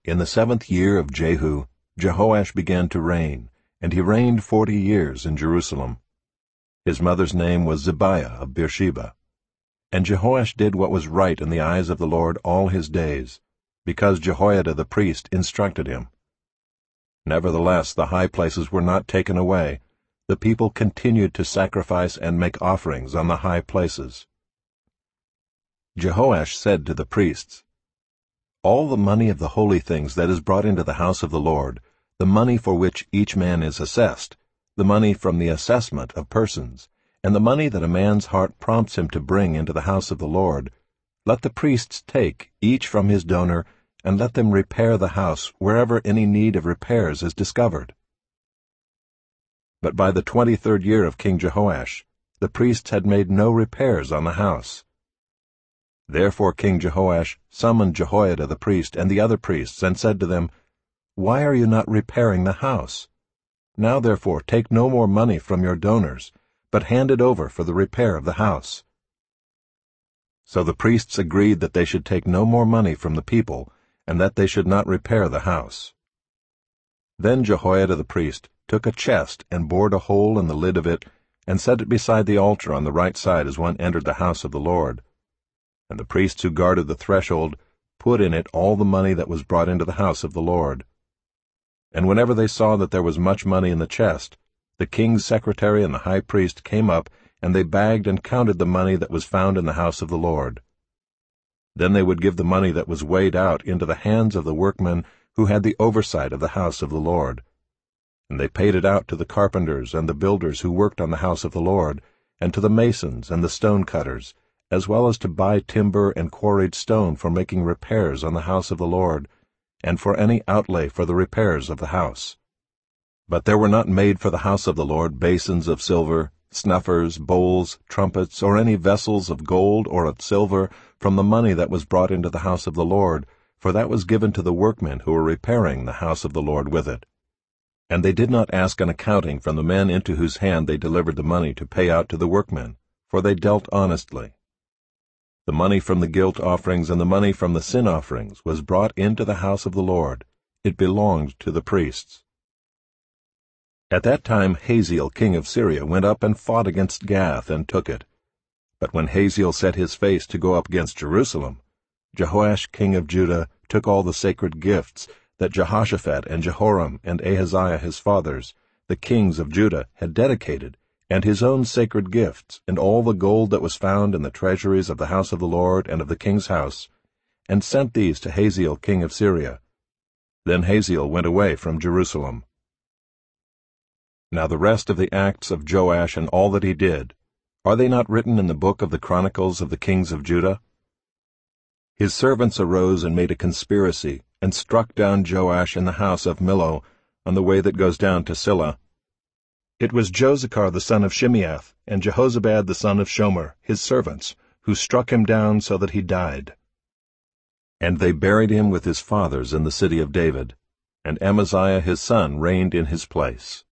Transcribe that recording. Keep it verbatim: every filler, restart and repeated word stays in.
In the seventh year of Jehu, Jehoash began to reign, and he reigned forty years in Jerusalem. His mother's name was Zibiah of Beersheba. And Jehoash did what was right in the eyes of the Lord all his days, because Jehoiada the priest instructed him. Nevertheless, the high places were not taken away. The people continued to sacrifice and make offerings on the high places. Jehoash said to the priests, "All the money of the holy things that is brought into the house of the Lord, the money for which each man is assessed, the money from the assessment of persons, and the money that a man's heart prompts him to bring into the house of the Lord, let the priests take, each from his donor, and let them repair the house wherever any need of repairs is discovered." But by the twenty-third year of King Jehoash, the priests had made no repairs on the house. Therefore King Jehoash summoned Jehoiada the priest and the other priests, and said to them, "Why are you not repairing the house? Now therefore take no more money from your donors, but hand it over for the repair of the house." So the priests agreed that they should take no more money from the people, and that they should not repair the house. Then Jehoiada the priest took a chest and bored a hole in the lid of it, and set it beside the altar on the right side as one entered the house of the Lord. And the priests who guarded the threshold put in it all the money that was brought into the house of the Lord. And whenever they saw that there was much money in the chest, the king's secretary and the high priest came up, and they bagged and counted the money that was found in the house of the Lord. Then they would give the money that was weighed out into the hands of the workmen who had the oversight of the house of the Lord. And they paid it out to the carpenters and the builders who worked on the house of the Lord, and to the masons and the stone cutters, as well as to buy timber and quarried stone for making repairs on the house of the Lord, and for any outlay for the repairs of the house. But there were not made for the house of the Lord basins of silver, snuffers, bowls, trumpets, or any vessels of gold or of silver from the money that was brought into the house of the Lord, for that was given to the workmen who were repairing the house of the Lord with it. And they did not ask an accounting from the men into whose hand they delivered the money to pay out to the workmen, for they dealt honestly. The money from the guilt offerings and the money from the sin offerings was brought into the house of the Lord. It belonged to the priests. At that time Hazael king of Syria went up and fought against Gath and took it. But when Hazael set his face to go up against Jerusalem, Jehoash king of Judah took all the sacred gifts that Jehoshaphat and Jehoram and Ahaziah his fathers, the kings of Judah, had dedicated, and his own sacred gifts, and all the gold that was found in the treasuries of the house of the Lord and of the king's house, and sent these to Hazael king of Syria. Then Hazael went away from Jerusalem. Now the rest of the acts of Joash and all that he did, are they not written in the book of the Chronicles of the kings of Judah? His servants arose and made a conspiracy, and struck down Joash in the house of Millo, on the way that goes down to Silla. It was Jozachar the son of Shimeath, and Jehozabad the son of Shomer, his servants, who struck him down so that he died. And they buried him with his fathers in the city of David, and Amaziah his son reigned in his place.